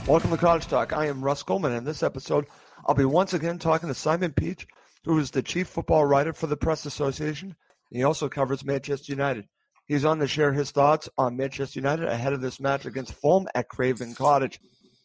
Welcome to College Talk. I am Russ Coleman, and in this episode, I'll be once again talking to Simon Peach, who is the chief football writer for the Press Association. He also covers Manchester United. He's on to share his thoughts on Manchester United ahead of this match against Fulham at Craven Cottage.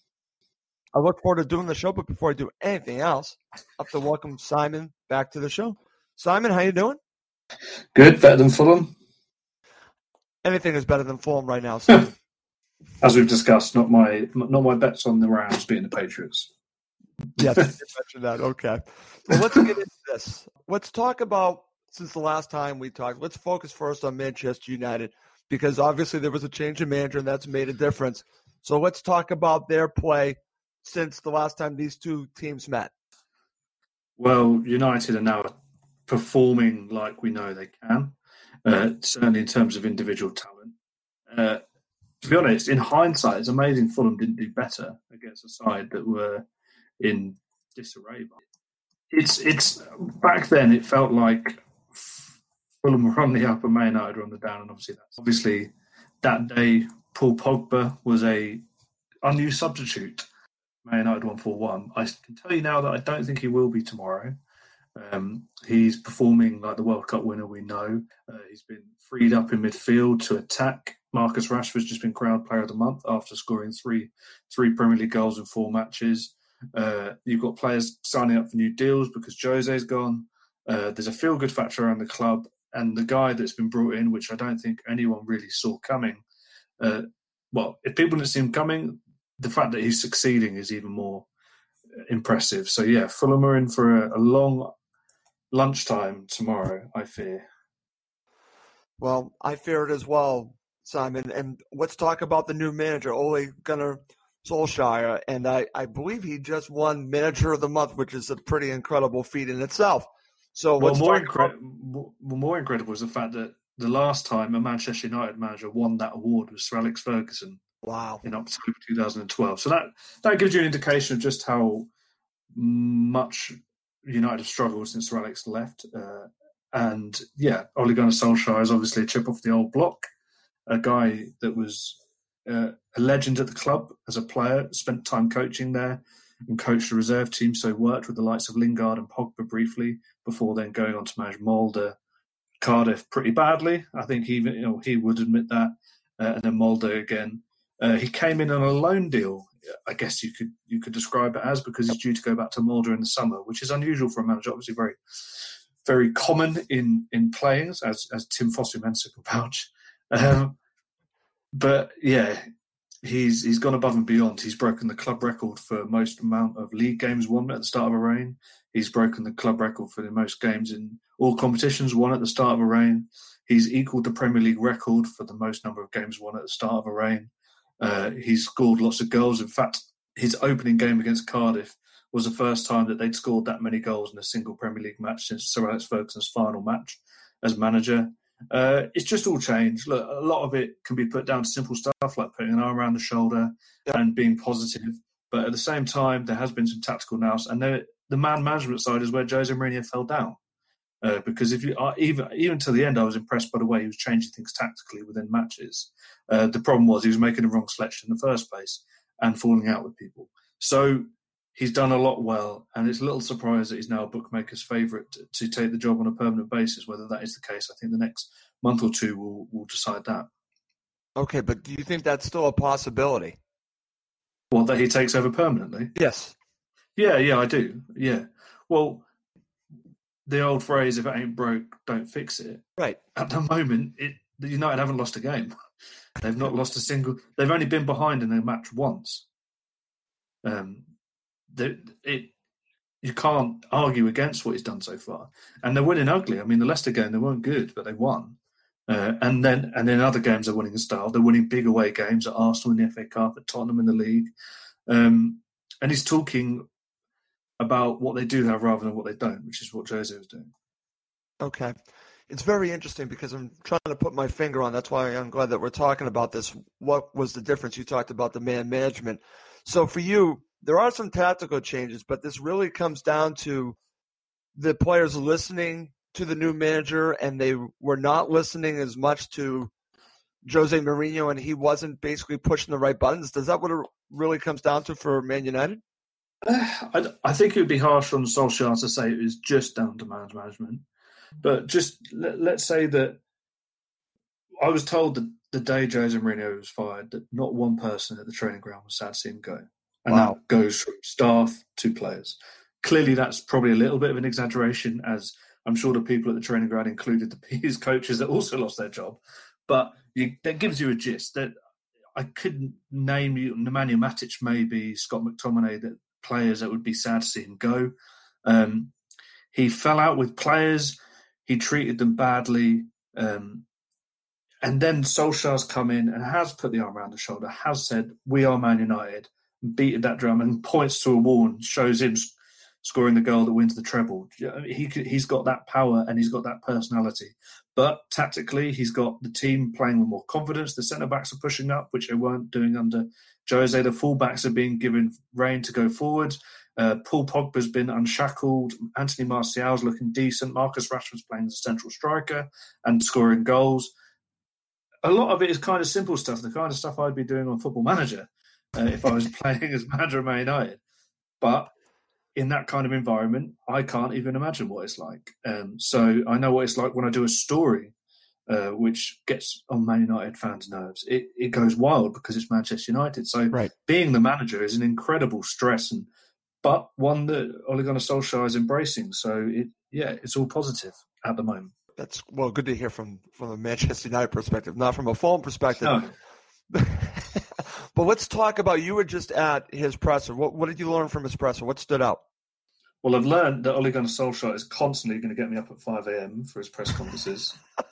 I look forward to doing the show, but before I do anything else, I have to welcome Simon back to the show. Simon, how you doing? Good, better than Fulham. Anything is better than Fulham right now, Simon. As we've discussed, not my bets on the Rams beating the Patriots. Yes, you mentioned that. Okay. Well, let's get into this. Let's talk about, since the last time we talked, let's focus first on Manchester United, because obviously there was a change in manager and that's made a difference. So let's talk about their play since the last time these two teams met. Well, United are now performing like we know they can, certainly in terms of individual talent. To be honest, in hindsight, it's amazing Fulham didn't do better against a side that were in disarray. It's back then it felt like Fulham were on the up and Man United were on the down, and obviously that day Paul Pogba was a unused substitute. Man United won 4-1. I can tell you now that I don't think he will be tomorrow. He's performing like the World Cup winner we know. He's been freed up in midfield to attack. Marcus Rashford's just been crowned Player of the Month after scoring three Premier League goals in 4 matches. You've got players signing up for new deals because Jose's gone. There's a feel-good factor around the club, and the guy that's been brought in, which I don't think anyone really saw coming. Well, if people didn't see him coming, the fact that he's succeeding is even more impressive. So, yeah, Fulham are in for a long lunchtime tomorrow, I fear. Well, I fear it as well, Simon. And let's talk about the new manager, Ole Gunnar Solskjaer. And I believe he just won Manager of the Month, which is a pretty incredible feat in itself. So, more incredible is the fact that the last time a Manchester United manager won that award was Sir Alex Ferguson. Wow. In October 2012. So that gives you an indication of just how much United have struggled since Sir Alex left. And yeah, Ole Gunnar Solskjaer is obviously a chip off the old block, a guy that was a legend at the club as a player, spent time coaching there and coached the reserve team, so worked with the likes of Lingard and Pogba briefly before then going on to manage Molde, Cardiff pretty badly. I think he would admit that. And then Molde again. He came in on a loan deal, I guess you could describe it as, because he's due to go back to Molde in the summer, which is unusual for a manager, obviously very, very common in players, as Tim Fosu-Mensah can vouch. But yeah, he's gone above and beyond. He's broken the club record for most amount of league games won at the start of a reign. He's broken the club record for the most games in all competitions won at the start of a reign. He's equalled the Premier League record for the most number of games won at the start of a reign. He's scored lots of goals. In fact, his opening game against Cardiff was the first time that they'd scored that many goals in a single Premier League match since Sir Alex Ferguson's final match as manager. It's just all changed. Look, a lot of it can be put down to simple stuff like putting an arm around the shoulder and being positive. But at the same time, there has been some tactical nous, and the man management side is where Jose Mourinho fell down. Because if you even to the end, I was impressed by the way he was changing things tactically within matches. The problem was he was making the wrong selection in the first place and falling out with people. So he's done a lot well, and it's a little surprise that he's now a bookmaker's favourite to take the job on a permanent basis. Whether that is the case, I think the next month or two will decide that. Okay, but do you think that's still a possibility? What, that he takes over permanently? Yes. Yeah, I do. Yeah. Well, the old phrase, if it ain't broke, don't fix it. Right. At the moment, the United haven't lost a game. They've not lost a single... They've only been behind in a match once. You can't argue against what he's done so far. And they're winning ugly. I mean, the Leicester game, they weren't good, but they won. And then other games they're winning in style. They're winning big away games at Arsenal in the FA Cup, at Tottenham in the league. And he's talking about what they do have rather than what they don't, which is what Jose was doing. Okay. It's very interesting because I'm trying to put my finger on, that's why I'm glad that we're talking about this. What was the difference? You talked about the man management. So for you, there are some tactical changes, but this really comes down to the players listening to the new manager, and they were not listening as much to Jose Mourinho and he wasn't basically pushing the right buttons? Does that what it really comes down to for Man United? I think it would be harsh on Solskjaer to say it was just down to management. But just let's say that I was told that the day Jose Mourinho was fired, that not one person at the training ground was sad to see him go. And that goes from staff to players. Clearly, that's probably a little bit of an exaggeration, as I'm sure the people at the training ground included his coaches that also lost their job. But that gives you a gist. That I couldn't name you, Nemanja Matic, maybe Scott McTominay, that players that would be sad to see him go. He fell out with players. He treated them badly. And then Solskjaer's come in and has put the arm around the shoulder, has said, we are Man United, beated that drum and points to a wall and shows him scoring the goal that wins the treble. He's got that power and he's got that personality. But tactically, he's got the team playing with more confidence. The centre-backs are pushing up, which they weren't doing under Jose. The full-backs are being given rein to go forward. Paul Pogba's been unshackled. Anthony Martial's looking decent. Marcus Rashford's playing as a central striker and scoring goals. A lot of it is kind of simple stuff, the kind of stuff I'd be doing on Football Manager if I was playing as manager of Man United. But in that kind of environment, I can't even imagine what it's like. So I know what it's like when I do a story which gets on Man United fans' nerves. It goes wild because it's Manchester United. So being the manager is an incredible stress, but one that Ole Gunnar Solskjaer is embracing. So it's all positive at the moment. That's good to hear from a Manchester United perspective, not from a Fulham perspective. No. But let's talk about, you were just at his presser. What did you learn from his presser? What stood out? Well, I've learned that Ole Gunnar Solskjaer is constantly going to get me up at 5 a.m. for his press conferences.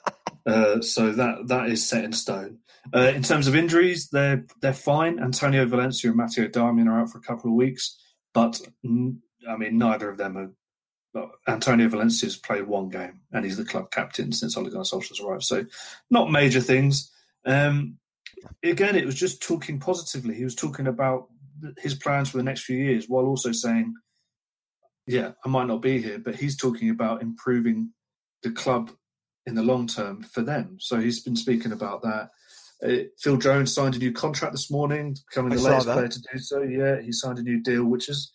So that is set in stone. In terms of injuries, they're fine. Antonio Valencia and Matteo Darmian are out for a couple of weeks. But, I mean, neither of them are... Antonio Valencia's played one game and he's the club captain since Ole Gunnar Solskjaer's arrived. So not major things. Again, it was just talking positively. He was talking about his plans for the next few years while also saying, I might not be here, but he's talking about improving the club in the long term for them. So he's been speaking about that. Phil Jones signed a new contract this morning, becoming the latest player to do so. Yeah, he signed a new deal, which is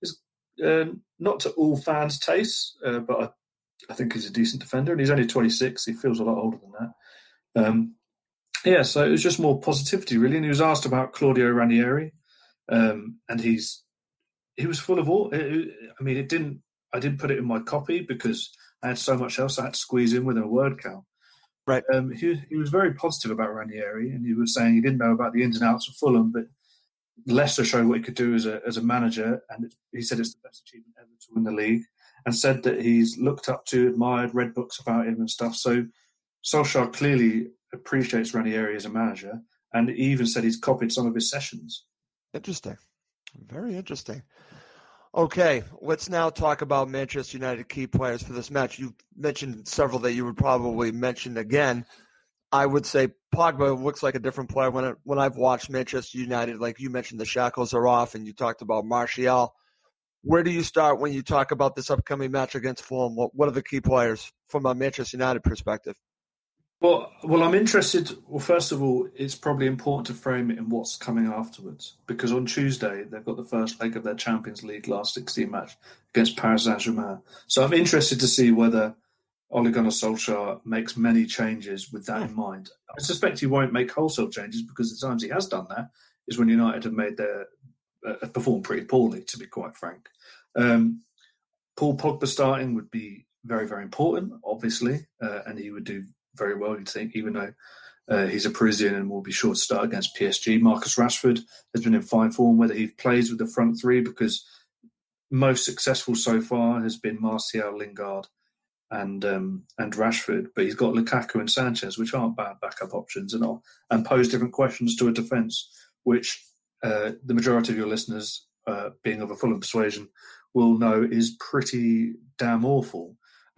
not to all fans' tastes, but I think he's a decent defender, and he's only 26. He feels a lot older than that. So it was just more positivity, really. And he was asked about Claudio Ranieri, and he was full of all. I didn't put it in my copy because I had so much else I had to squeeze in within a word count. Right. He was very positive about Ranieri, and he was saying he didn't know about the ins and outs of Fulham, but Leicester showed what he could do as a manager, and he said it's the best achievement ever to win the league, and said that he's looked up to, admired, read books about him and stuff. So Solskjaer clearly appreciates Ranieri as a manager, and he even said he's copied some of his sessions. Interesting. Very interesting. Okay, let's now talk about Manchester United key players for this match. You mentioned several that you would probably mention again. I would say Pogba looks like a different player when I've watched Manchester United. Like you mentioned, the shackles are off, and you talked about Martial. Where do you start when you talk about this upcoming match against Fulham? What are the key players from a Manchester United perspective? Well, I'm interested. Well, first of all, it's probably important to frame it in what's coming afterwards, because on Tuesday they've got the first leg of their Champions League last 16 match against Paris Saint-Germain. So I'm interested to see whether Ole Gunnar Solskjaer makes many changes with that in mind. I suspect he won't make wholesale changes, because the times he has done that is when United have made performed pretty poorly, to be quite frank. Paul Pogba starting would be very, very important, obviously, and he would do very well, you'd think, even though he's a Parisian and will be sure to start against PSG. Marcus Rashford has been in fine form, whether he plays with the front three, because most successful so far has been Martial, Lingard, and Rashford, but he's got Lukaku and Sanchez, which aren't bad backup options and pose different questions to a defence, which the majority of your listeners, being of a Fulham persuasion, will know is pretty damn awful.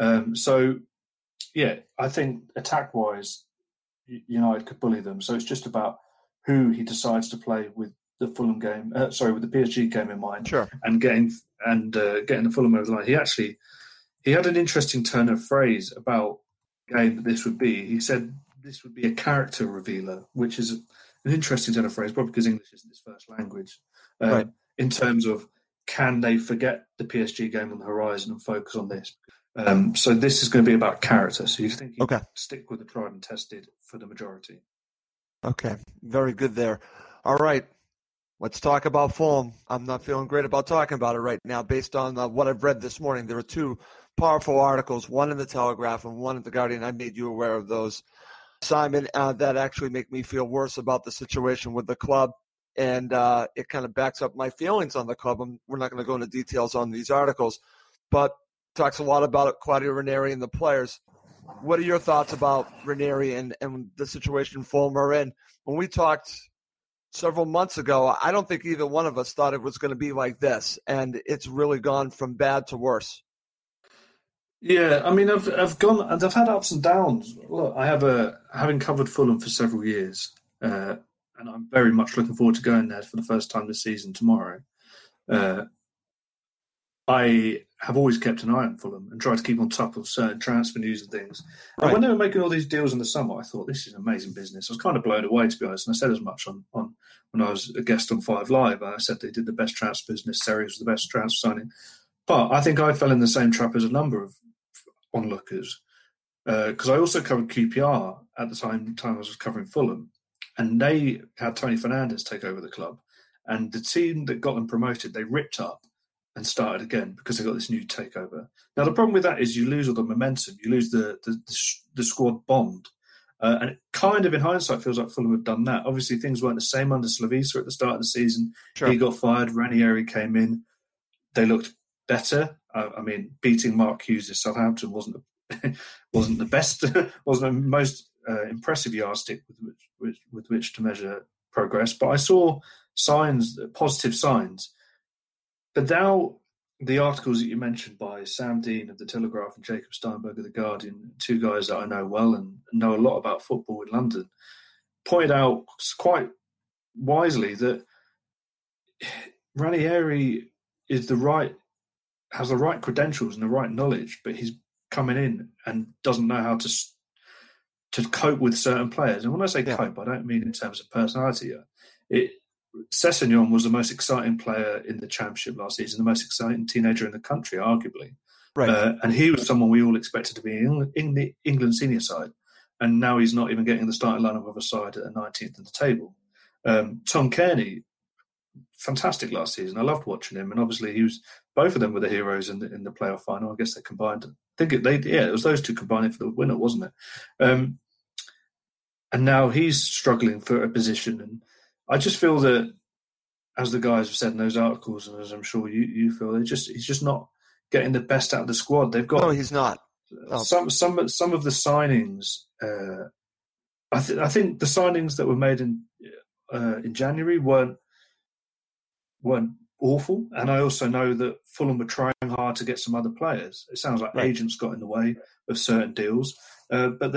I think attack-wise, United could bully them. So it's just about who he decides to play with the Fulham game. With the PSG game in mind, sure, and getting the Fulham over the line. He had an interesting turn of phrase about the game that this would be. He said this would be a character revealer, which is an interesting turn of phrase, probably because English isn't his first language. Right. In terms of, can they forget the PSG game on the horizon and focus on this? So this is going to be about character. So you think he can stick with the tried and tested for the majority? Okay, very good there. All right, let's talk about Fulham. I'm not feeling great about talking about it right now based on what I've read this morning. There are two powerful articles, one in the Telegraph and one in the Guardian. I made you aware of those, Simon, that actually make me feel worse about the situation with the club. And it kind of backs up my feelings on the club. We're not going to go into details on these articles, but talks a lot about Claudio Ranieri and the players. What are your thoughts about Ranieri and the situation Fulham are in? When we talked several months ago, I don't think either one of us thought it was going to be like this, and it's really gone from bad to worse. Yeah, I mean, I've had ups and downs. Look, having covered Fulham for several years, and I'm very much looking forward to going there for the first time this season tomorrow. I have always kept an eye on Fulham and tried to keep on top of certain transfer news and things. Right. And when they were making all these deals in the summer, I thought, this is amazing business. I was kind of blown away, to be honest. And I said as much on when I was a guest on 5 Live. I said they did the best transfer business. Serie was the best transfer signing. But I think I fell in the same trap as a number of onlookers. Because I also covered QPR at the time I was covering Fulham. And they had Tony Fernandes take over the club. And the team that got them promoted, they ripped up and started again because they got this new takeover. Now, the problem with that is you lose all the momentum. You lose the squad bond. And it kind of, in hindsight, feels like Fulham have done that. Obviously, things weren't the same under Slavisa at the start of the season. Sure. He got fired. Ranieri came in. They looked better. I mean, beating Mark Hughes' Southampton wasn't the best, wasn't the most impressive yardstick with which to measure progress. But I saw positive signs. But now the articles that you mentioned by Sam Dean of the Telegraph and Jacob Steinberg of the Guardian, two guys that I know well and know a lot about football in London, pointed out quite wisely that Ranieri has the right credentials and the right knowledge, but he's coming in and doesn't know how to cope with certain players. And when I say cope, I don't mean in terms of personality. Sessegnon was the most exciting player in the Championship last season, the most exciting teenager in the country, arguably. Right. And he was someone we all expected to be in the England senior side. And now he's not even getting the starting lineup of a side at the 19th in the table. Tom Kearney, fantastic last season. I loved watching him. And obviously both of them were the heroes in the playoff final. I guess they combined. It was those two combining for the winner, wasn't it? And now he's struggling for a position. And I just feel that, as the guys have said in those articles, and as I'm sure you feel, he's just not getting the best out of the squad. They've got. No, he's not. Some of the signings. I think the signings that were made in January weren't awful, and I also know that Fulham were trying hard to get some other players. It sounds like agents got in the way of certain deals, but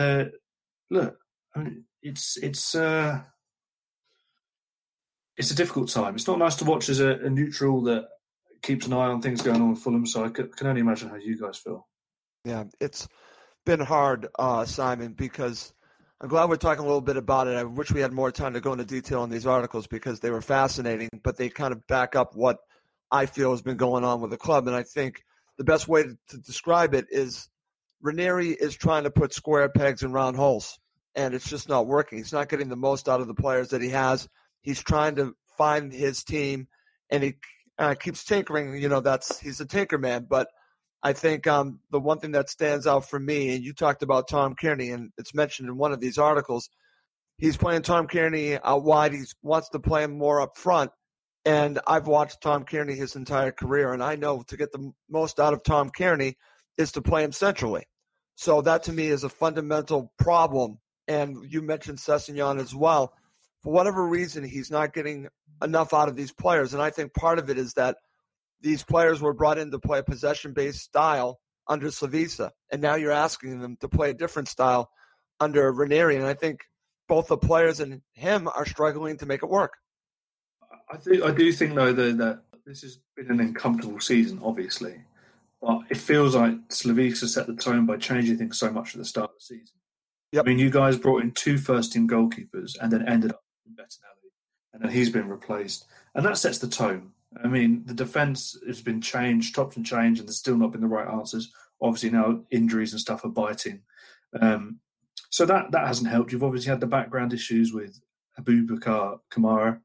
it's a difficult time. It's not nice to watch as a neutral that keeps an eye on things going on with Fulham, so I can only imagine how you guys feel. Yeah, it's been hard, Simon, because I'm glad we're talking a little bit about it. I wish we had more time to go into detail on these articles because they were fascinating, but they kind of back up what I feel has been going on with the club. And I think the best way to describe it is Ranieri is trying to put square pegs in round holes, and it's just not working. He's not getting the most out of the players that he has. He's trying to find his team, and he keeps tinkering. He's a tinker man. But I think the one thing that stands out for me, and you talked about Tom Kearney, and it's mentioned in one of these articles, he's playing Tom Kearney out wide. He wants to play him more up front. And I've watched Tom Kearney his entire career, and I know to get the most out of Tom Kearney is to play him centrally. So that to me is a fundamental problem. And you mentioned Sessegnon as well. For whatever reason, he's not getting enough out of these players. And I think part of it is that these players were brought in to play a possession-based style under Slavisa. And now you're asking them to play a different style under Ranieri. And I think both the players and him are struggling to make it work. I do think, though, that this has been an uncomfortable season, obviously. But it feels like Slavisa set the tone by changing things so much at the start of the season. Yep. I mean, you guys brought in 2 first-team goalkeepers and then ended up in Bettinelli, and then he's been replaced. And that sets the tone. I mean, the defence has been changed, chopped and changed, and there's still not been the right answers. Obviously, now injuries and stuff are biting. So that hasn't helped. You've obviously had the background issues with Abubakar Kamara.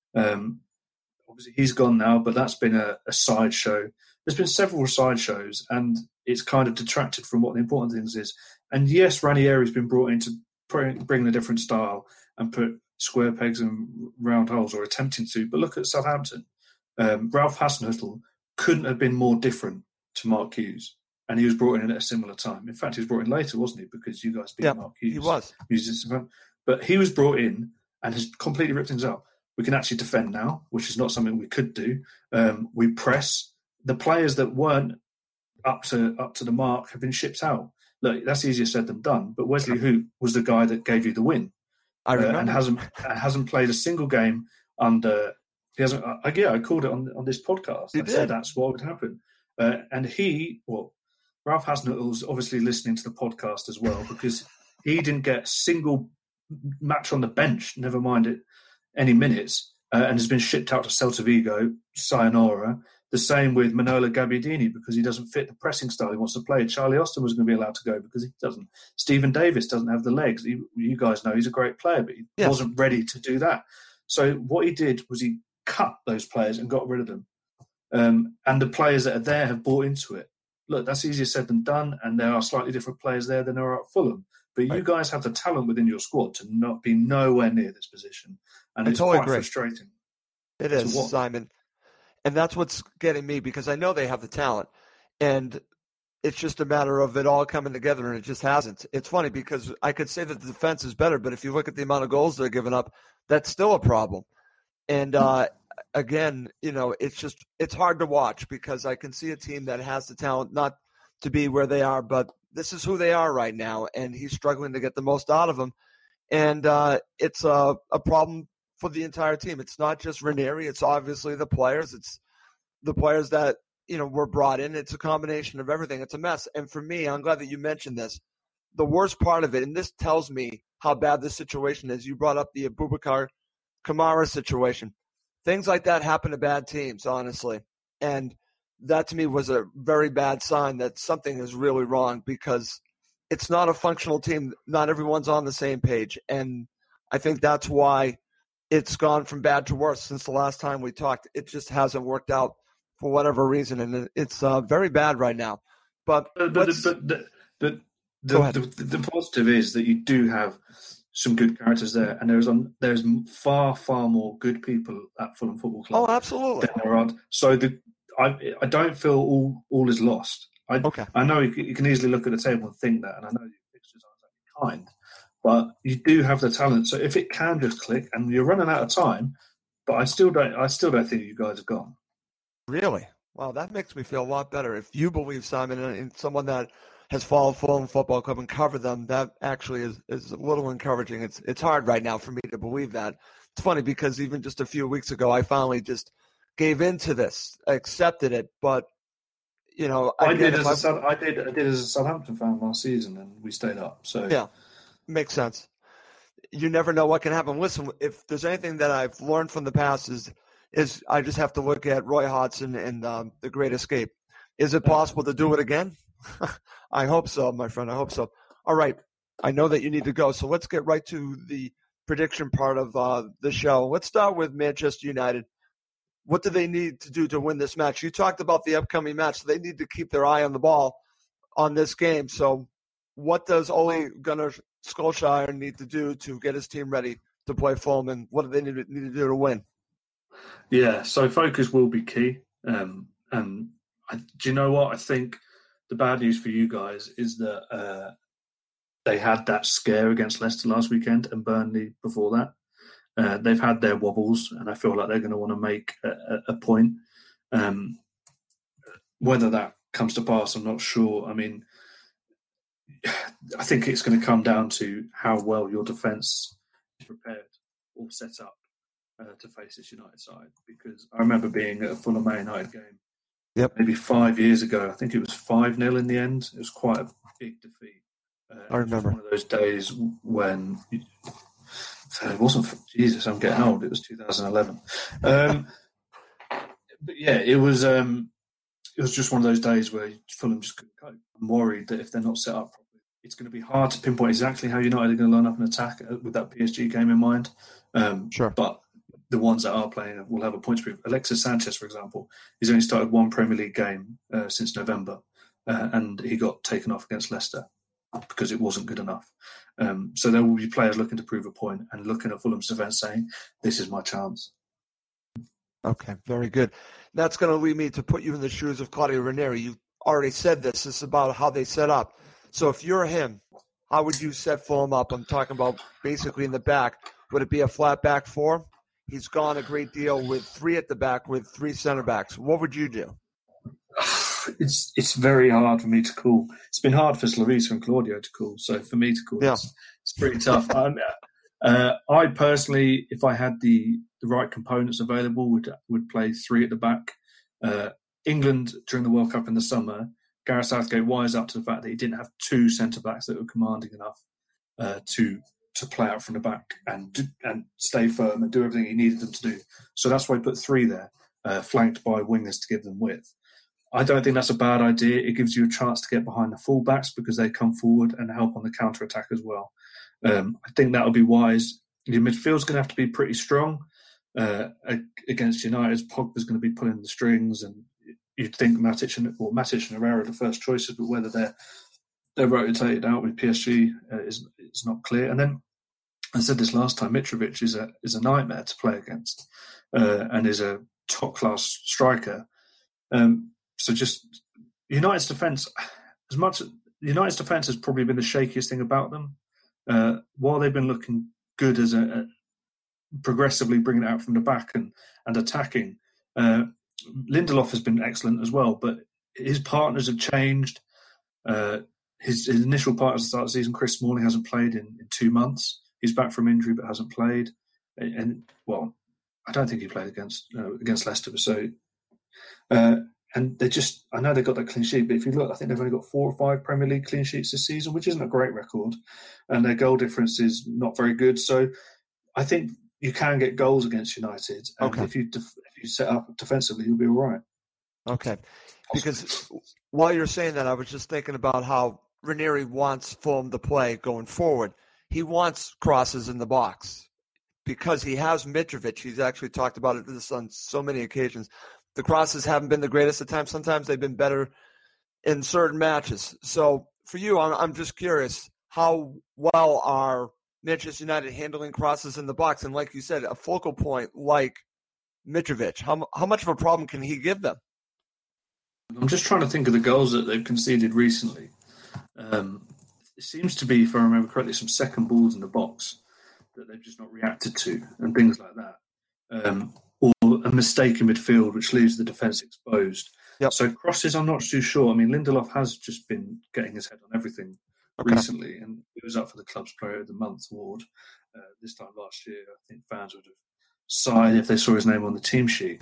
Obviously, he's gone now, but that's been a sideshow. There's been several sideshows, and it's kind of detracted from what the important things is. And yes, Ranieri's been brought in to bring a different style and put square pegs in round holes, or attempting to. But look at Southampton. Ralph Hasenhüttl couldn't have been more different to Mark Hughes, and he was brought in at a similar time. In fact, he was brought in later, wasn't he? Because you guys beat Mark Hughes. He was. But he was brought in and has completely ripped things up. We can actually defend now, which is not something we could do. We press. The players that weren't up to the mark have been shipped out. Look, that's easier said than done. But Wesley Hoot was the guy that gave you the win, I remember. and hasn't played a single game under. He hasn't. I called it on this podcast. I said that's what would happen. And Ralph Hasenhüttl was obviously listening to the podcast as well, because he didn't get a single match on the bench, never mind it, any minutes, and has been shipped out to Celta Vigo, sayonara. The same with Manola Gabbiadini, because he doesn't fit the pressing style he wants to play. Charlie Austin was going to be allowed to go because he doesn't. Stephen Davis doesn't have the legs. You guys know he's a great player, but he wasn't ready to do that. So what he did was he cut those players and got rid of them. And the players that are there have bought into it. Look, that's easier said than done, and there are slightly different players there than there are at Fulham. But you guys have the talent within your squad to not be nowhere near this position. And it's quite frustrating. It is, Simon. And that's what's getting me, because I know they have the talent. And it's just a matter of it all coming together, and it just hasn't. It's funny because I could say that the defense is better, but if you look at the amount of goals they're giving up, that's still a problem. And again, it's hard to watch, because I can see a team that has the talent not to be where they are, but this is who they are right now, and he's struggling to get the most out of them. And it's a problem for the entire team. It's not just Ranieri. It's obviously the players. It's the players that, were brought in. It's a combination of everything. It's a mess. And for me, I'm glad that you mentioned this. The worst part of it, and this tells me how bad this situation is. You brought up the Abubakar Kamara situation. Things like that happen to bad teams, honestly. And that to me was a very bad sign that something is really wrong, because it's not a functional team. Not everyone's on the same page. And I think that's why it's gone from bad to worse since the last time we talked. It just hasn't worked out for whatever reason, and it's very bad right now. But the positive is that you do have some good characters there, and there's far, far more good people at Fulham Football Club. Oh, absolutely. Than there are. So I don't feel all is lost. I know you can easily look at the table and think that, and I know your fixtures aren't that kind, but you do have the talent. So if it can just click, and you're running out of time, but I still don't think you guys are gone. Really? Wow, that makes me feel a lot better. If you believe, Simon, in someone that has followed Fulham Football Club and covered them, that actually is a little encouraging. It's hard right now for me to believe that. It's funny because even just a few weeks ago, I finally just gave in to this, accepted it. But I did as a Southampton fan last season, and we stayed up. So yeah, makes sense. You never know what can happen. Listen, if there's anything that I've learned from the past is I just have to look at Roy Hodgson and The Great Escape. Is it possible to do it again? I hope so, my friend. I hope so. All right. I know that you need to go, so let's get right to the prediction part of the show. Let's start with Manchester United. What do they need to do to win this match? You talked about the upcoming match. So they need to keep their eye on the ball on this game. So what does Ole Gunnar Solskjaer need to do to get his team ready to play Fulham, and what do they need to do to win? Yeah, so focus will be key. And do you know what? I think the bad news for you guys is that they had that scare against Leicester last weekend and Burnley before that. They've had their wobbles, and I feel like they're going to want to make a point. Whether that comes to pass, I'm not sure. I mean, I think it's going to come down to how well your defence is prepared or set up to face this United side. Because I remember being at a Fulham Man United game maybe 5 years ago. I think it was 5-0 in the end. It was quite a big defeat. I remember. It was one of those days when it wasn't. Jesus, I'm getting old. It was 2011. But yeah, it was. It was just one of those days where Fulham just couldn't cope. I'm worried that if they're not set up properly, it's going to be hard to pinpoint exactly how United are going to line up an attack with that PSG game in mind. Sure. But the ones that are playing will have a point to prove. Alexis Sanchez, for example, he's only started one Premier League game since November, and he got taken off against Leicester because it wasn't good enough. So there will be players looking to prove a point and looking at Fulham's defence saying, this is my chance. Okay, very good. That's going to lead me to put you in the shoes of Claudio Ranieri. You already said this. This is about how they set up. So if you're him, how would you set Fulham up? I'm talking about basically in the back. Would it be a flat back four? He's gone a great deal with three at the back with three center backs. What would you do? It's very hard for me to call. It's been hard for Slavisa and Claudio to call. So for me to call, it's pretty tough. I personally, if I had the right components available, would play three at the back. England during the World Cup in the summer, Gareth Southgate wised up to the fact that he didn't have two centre backs that were commanding enough to play out from the back and stay firm and do everything he needed them to do. So that's why he put three there, flanked by wingers to give them width. I don't think that's a bad idea. It gives you a chance to get behind the full-backs because they come forward and help on the counter-attack as well. I think that would be wise. Your midfield's going to have to be pretty strong against United. Pogba's going to be pulling the strings, and you'd think Matic and Herrera are the first choices, but whether they're rotated out with PSG is not clear. And then I said this last time: Mitrovic is a nightmare to play against, and is a top-class striker. So just United's defence, United's defence has probably been the shakiest thing about them. While they've been looking good as a progressively bringing it out from the back and attacking, Lindelof has been excellent as well. But his partners have changed. His initial partner at the start of the season, Chris Smalling, hasn't played in 2 months. He's back from injury but hasn't played. And well, I don't think he played against Leicester. So. And I know they got that clean sheet, but if you look, I think they've only got 4 or 5 Premier League clean sheets this season, which isn't a great record. And their goal difference is not very good. So I think you can get goals against United. And if you set up defensively, you'll be all right. Okay. Because while you're saying that, I was just thinking about how Ranieri wants Fulham to play going forward. He wants crosses in the box because he has Mitrovic. He's actually talked about this on so many occasions. The crosses haven't been the greatest at times. Sometimes they've been better in certain matches. So for you, I'm just curious, how well are Manchester United handling crosses in the box? And like you said, a focal point like Mitrovic, how much of a problem can he give them? I'm just trying to think of the goals that they've conceded recently. It seems to be, if I remember correctly, some second balls in the box that they've just not reacted to and things like that. Or a mistake in midfield, which leaves the defence exposed. Yep. So crosses, I'm not too sure. I mean, Lindelof has just been getting his head on everything recently, and he was up for the Club's Player of the Month award this time last year. I think fans would have sighed if they saw his name on the team sheet.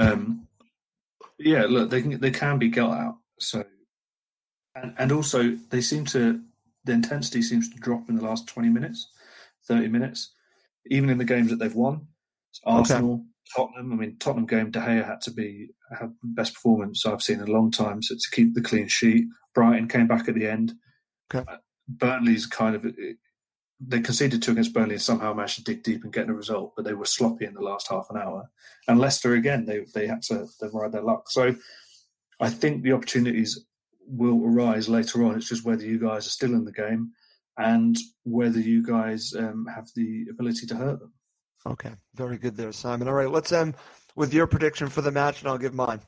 Yeah, look, they can be got out. So, and also the intensity seems to drop in the last 20 minutes, 30 minutes, even in the games that they've won. It's Arsenal. Tottenham. I mean, Tottenham game, De Gea had to have the best performance I've seen in a long time to keep the clean sheet. Brighton came back at the end. Okay. Burnley's they conceded 2 against Burnley and somehow managed to dig deep and get a result, but they were sloppy in the last half an hour. And Leicester, again, they had to ride their luck. So I think the opportunities will arise later on. It's just whether you guys are still in the game and whether you guys have the ability to hurt them. Okay, very good there, Simon. All right, let's end with your prediction for the match, and I'll give mine.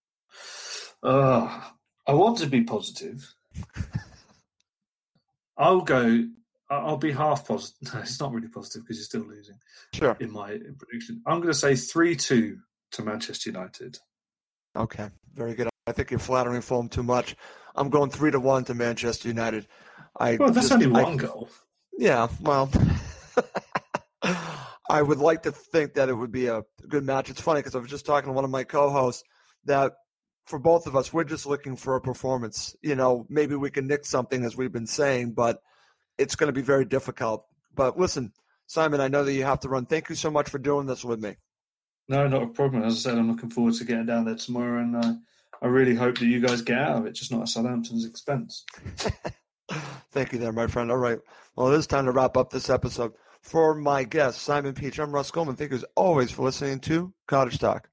I want to be positive. I'll be half positive. No, it's not really positive because you're still losing. Sure. In my prediction, I'm going to say 3-2 to Manchester United. Okay, very good. I think you're flattering Fulham too much. I'm going 3-1 to Manchester United. That's only one goal. Yeah, well... I would like to think that it would be a good match. It's funny because I was just talking to one of my co-hosts that for both of us, we're just looking for a performance. Maybe we can nick something, as we've been saying, but it's going to be very difficult. But listen, Simon, I know that you have to run. Thank you so much for doing this with me. No, not a problem. As I said, I'm looking forward to getting down there tomorrow, and I really hope that you guys get out of it, just not at Southampton's expense. Thank you there, my friend. All right. Well, it is time to wrap up this episode. For my guest, Simon Peach, I'm Russ Goldman. Thank you as always for listening to Cottage Talk.